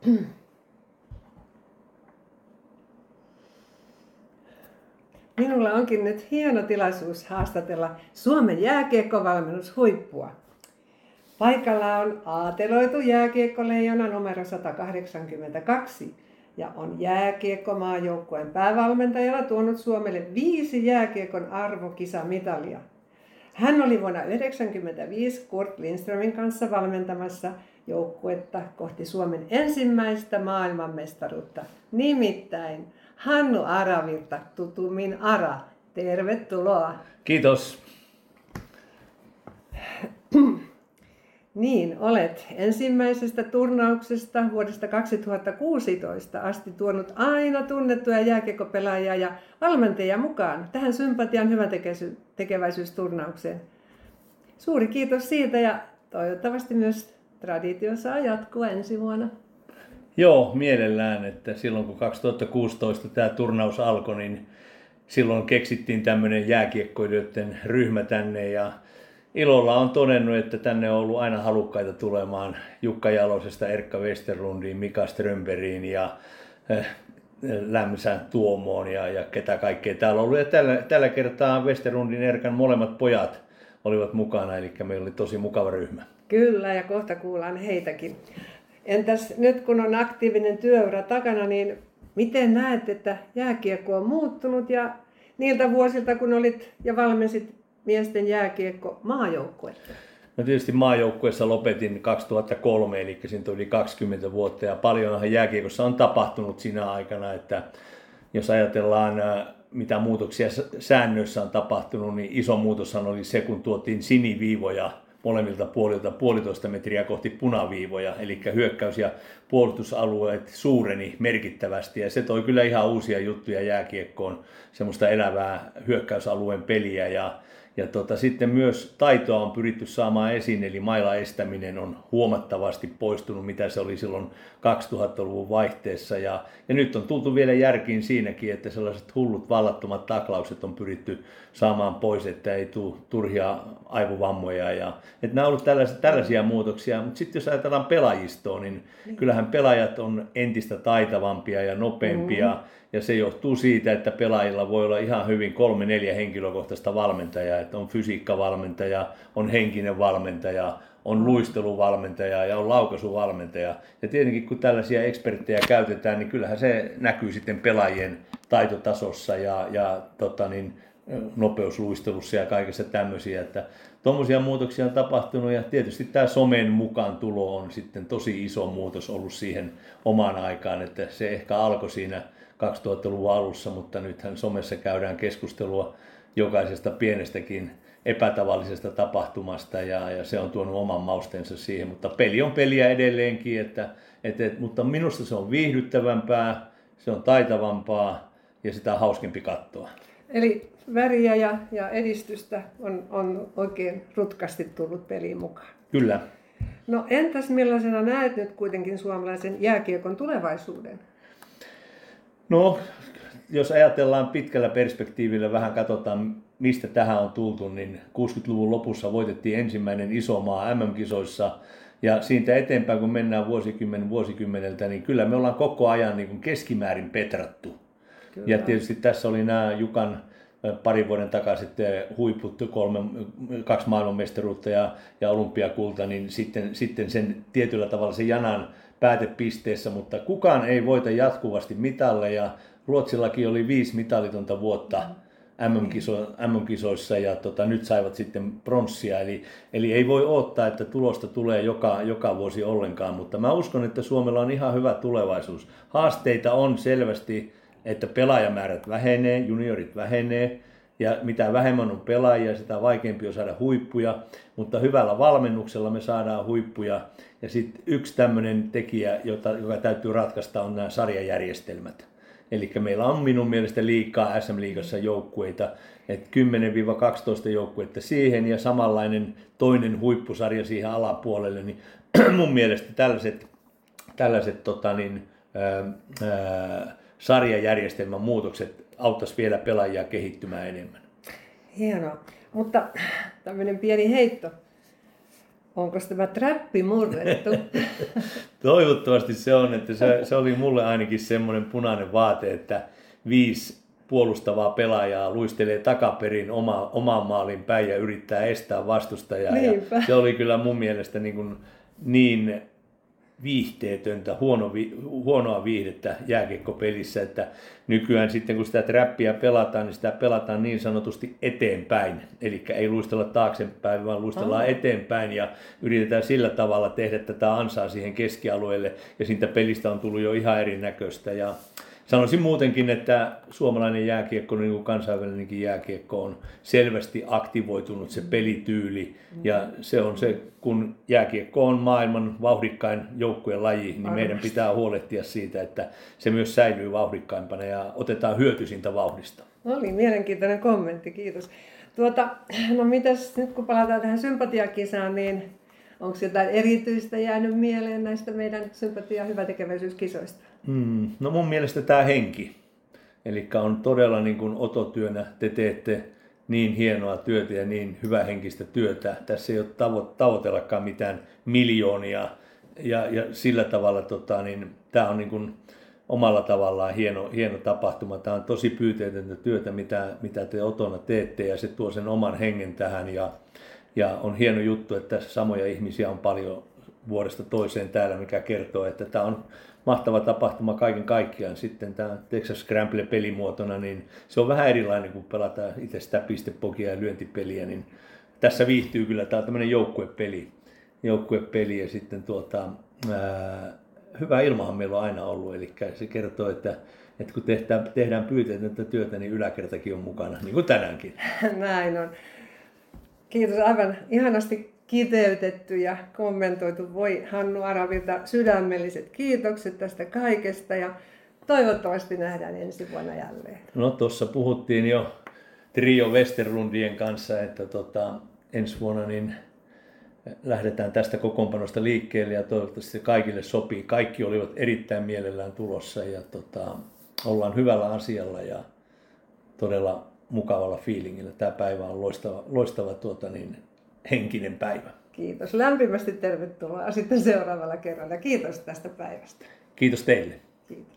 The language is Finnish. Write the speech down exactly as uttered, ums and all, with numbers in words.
Minulla onkin nyt hieno tilaisuus haastatella Suomen jääkiekkovalmennushuippua. Paikalla on aateloitu jääkiekkoleijona numero sata kahdeksankymmentäkaksi ja on jääkiekkomaajoukkueen päävalmentajana tuonut Suomelle viisi jääkiekon arvokisamitalia. Hän oli vuonna yhdeksänkymmentäviisi Kurt Lindströmin kanssa valmentamassa joukkuetta kohti Suomen ensimmäistä maailmanmestaruutta. Nimittäin Hannu Aravirta, tutummin Ara. Tervetuloa. Kiitos. Niin, olet ensimmäisestä turnauksesta vuodesta kaksituhattakuusitoista asti tuonut aina tunnettuja jääkiekkopelaajia ja valmentajia mukaan tähän sympatian hyväntekeväisyysturnaukseen. Suuri kiitos siitä ja toivottavasti myös traditio saa jatkua ensi vuonna. Joo, mielellään, että silloin kun kaksituhattakuusitoista tämä turnaus alkoi, niin silloin keksittiin tämmöinen jääkiekkoilijoiden ryhmä tänne ja ilolla on todennut, että tänne on ollut aina halukkaita tulemaan Jukka Jalosesta Erkka Westerlundiin, Mika Strömberiin ja äh, Lämsä Tuomoon ja, ja ketä kaikkea täällä on ollut. Ja tällä, tällä kertaa Westerlundin Erkan molemmat pojat olivat mukana, eli meillä oli tosi mukava ryhmä. Kyllä, ja kohta kuullaan heitäkin. Entäs nyt kun on aktiivinen työura takana, niin miten näet, että jääkiekko on muuttunut ja niiltä vuosilta kun olit ja valmensit miesten jääkiekko maajoukkuetta? No tietysti maajoukkueessa lopetin kaksituhattakolme, eli siitä yli kaksikymmentä vuotta ja paljonhan jääkiekossa on tapahtunut siinä aikana, että jos ajatellaan mitä muutoksia säännöissä on tapahtunut, niin iso muutoshan oli se, kun tuotiin siniviivoja molemmilta puolilta puolitoista metriä kohti punaviivoja, eli hyökkäys- ja puolustusalueet suureni merkittävästi ja se toi kyllä ihan uusia juttuja jääkiekkoon, semmoista elävää hyökkäysalueen peliä ja Ja tota, sitten myös taitoa on pyritty saamaan esiin, eli maila estäminen on huomattavasti poistunut, mitä se oli silloin kaksituhattaluvun vaihteessa. Ja, ja nyt on tultu vielä järkiin siinäkin, että sellaiset hullut vallattomat taklaukset on pyritty saamaan pois, että ei tule turhia aivovammoja. Ja, että nämä on ollut tällaisia, tällaisia muutoksia, mutta sitten jos ajatellaan pelaajistoa, niin kyllähän pelaajat on entistä taitavampia ja nopeampia. Mm-hmm. Ja se johtuu siitä, että pelaajilla voi olla ihan hyvin kolme, neljä henkilökohtaista valmentajaa. Että on fysiikkavalmentaja, on henkinen valmentaja, on luisteluvalmentaja ja on laukaisuvalmentaja. Ja tietenkin kun tällaisia eksperttejä käytetään, niin kyllähän se näkyy sitten pelaajien taitotasossa ja, ja tota niin, nopeusluistelussa ja kaikessa tämmöisiä. Että tuommoisia muutoksia on tapahtunut ja tietysti tämä somen mukaan tulo on sitten tosi iso muutos ollut siihen omaan aikaan. Että se ehkä alkoi siinä kaksituhattaluvun alussa, mutta nythän somessa käydään keskustelua jokaisesta pienestäkin epätavallisesta tapahtumasta ja, ja se on tuonut oman maustensa siihen, mutta peli on peliä edelleenkin, että, et, et, mutta minusta se on viihdyttävämpää, se on taitavampaa ja sitä on hauskempi katsoa. Eli väriä ja, ja edistystä on, on oikein rutkasti tullut peliin mukaan. Kyllä. No entäs millaisena näet nyt kuitenkin suomalaisen jääkiekon tulevaisuuden? No, jos ajatellaan pitkällä perspektiivillä, vähän katsotaan mistä tähän on tultu, niin kuusikymmentäluvun lopussa voitettiin ensimmäinen iso maa M M-kisoissa ja siitä eteenpäin kun mennään vuosikymmen vuosikymmeneltä, niin kyllä me ollaan koko ajan niin kuin keskimäärin petrattu. Kyllä. Ja tietysti tässä oli nämä Jukan parin vuoden takaiset huiput, kolme, kaksi maailmanmestaruutta ja, ja olympiakulta, niin sitten, sitten sen tietyllä tavalla se janan päätepisteessä, mutta kukaan ei voita jatkuvasti mitalleja. Ruotsillakin oli viisi mitalitonta vuotta M M-kisoissa ja tota, nyt saivat sitten pronssia. Eli, eli ei voi odottaa, että tulosta tulee joka, joka vuosi ollenkaan, mutta mä uskon, että Suomella on ihan hyvä tulevaisuus. Haasteita on selvästi, että pelaajamäärät vähenee, juniorit vähenee ja mitä vähemmän on pelaajia, sitä vaikeampi on saada huippuja, mutta hyvällä valmennuksella me saadaan huippuja. Ja sitten yksi tämmöinen tekijä, jota, joka täytyy ratkaista, on nämä sarjajärjestelmät. Eli meillä on minun mielestä liikaa S M-liigassa joukkueita, että kymmenen kaksitoista joukkuetta siihen ja samanlainen toinen huippusarja siihen alapuolelle. Niin mun mielestä tällaiset, tällaiset tota niin, ää, ää, sarjajärjestelmän muutokset auttaisi vielä pelaajia kehittymään enemmän. Hienoa, mutta tämmöinen pieni heitto. Onko tämä trappi murrettu? Toivottavasti se on, että se, se oli mulle ainakin semmoinen punainen vaate, että viisi puolustavaa pelaajaa luistelee takaperin oma, oman maalin päin ja yrittää estää vastustajaa. Ja se oli kyllä mun mielestä niin, kuin niin viihteetöntä, huono, huonoa viihdettä jääkiekkopelissä, että nykyään sitten kun sitä trappia pelataan, niin sitä pelataan niin sanotusti eteenpäin. Eli ei luistella taaksepäin, vaan luistellaan oh. eteenpäin ja yritetään sillä tavalla tehdä tätä ansaa siihen keskialueelle ja siitä pelistä on tullut jo ihan erinäköistä. Ja sanoisin muutenkin, että suomalainen jääkiekko, niin kuin kansainvälinenkin jääkiekko, on selvästi aktivoitunut se pelityyli. Ja se on se, kun jääkiekko on maailman vauhdikkain joukkueen laji, niin Arvosti. meidän pitää huolehtia siitä, että se myös säilyy vauhdikkaimpana ja otetaan hyöty siitä vauhdista. Oli mielenkiintoinen kommentti, kiitos. Tuota, no mitäs nyt kun palataan tähän sympatiakisaan, niin onko jotain erityistä jäänyt mieleen näistä meidän sympatia- ja hyvätekeväisyyskisoista? Mm, no mun mielestä tämä henki. Eli on todella niin kuin ototyönä te teette niin hienoa työtä ja niin hyvähenkistä työtä. Tässä ei ole tavo- tavoitellakaan mitään miljoonia ja, ja sillä tavalla tota, niin, tämä on niin kuin omalla tavallaan hieno, hieno tapahtuma. Tämä on tosi pyyteetöntä työtä, mitä, mitä te Otona teette ja se tuo sen oman hengen tähän. Ja, ja on hieno juttu, että samoja ihmisiä on paljon vuodesta toiseen täällä, mikä kertoo, että tämä on mahtava tapahtuma kaiken kaikkiaan. Sitten tämä Texas Scramble pelimuotona, niin se on vähän erilainen, kun pelataan itse sitä pistepokia ja lyöntipeliä. Niin tässä viihtyy kyllä, tämä on tämmöinen joukkuepeli. joukkuepeli ja sitten tuota, ää, hyvä ilmahan meillä on aina ollut. Eli se kertoo, että, että kun tehdään, tehdään pyyteetöntä työtä, niin yläkertakin on mukana, niin kuin tänäänkin. Näin on. Kiitos, aivan ihanasti kiteytetty ja kommentoitu. Voi Hannu Aravilta sydämelliset kiitokset tästä kaikesta ja toivottavasti nähdään ensi vuonna jälleen. No tuossa puhuttiin jo Trio Westerlundien kanssa, että tota, ensi vuonna niin lähdetään tästä kokoonpanosta liikkeelle ja toivottavasti se kaikille sopii. Kaikki olivat erittäin mielellään tulossa ja tota, ollaan hyvällä asialla ja todella mukavalla fiilingillä. Tämä päivä on loistava, loistava tuota, niin, henkinen päivä. Kiitos. Lämpimästi tervetuloa sitten seuraavalla kerralla. Kiitos tästä päivästä. Kiitos teille. Kiitos.